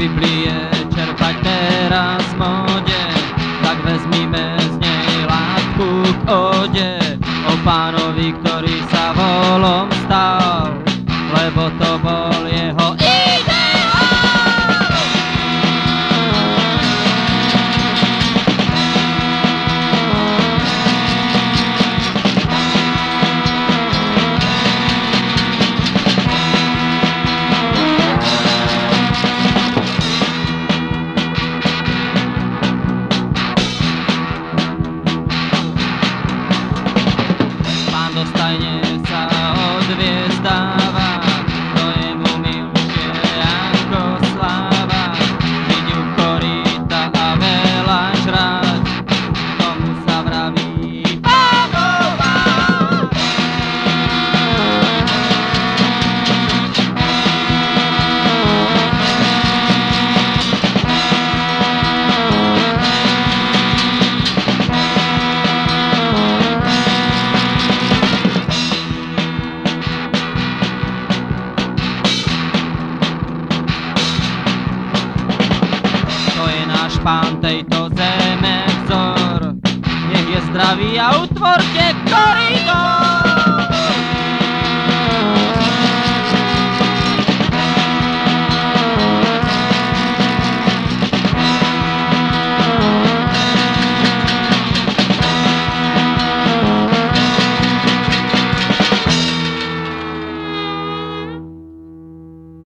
Biblie čerpať teraz v móde, tak vezmime z nej látku k ode o pánovi, ktorý sa volom stal, lebo to bol jeho dostajne sa odviezdáva, to je mu milšie ako sláva. Byť u koryta a veľa žrať, tomu sa vraví Pánova. Náš pán tejto zeme vzor, nech je zdravý a utvorte koridor.